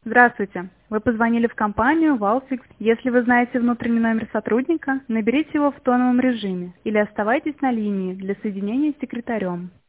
Здравствуйте. Вы позвонили в компанию Valfix. Если вы знаете внутренний номер сотрудника, наберите его в тоновом режиме или оставайтесь на линии для соединения с секретарем.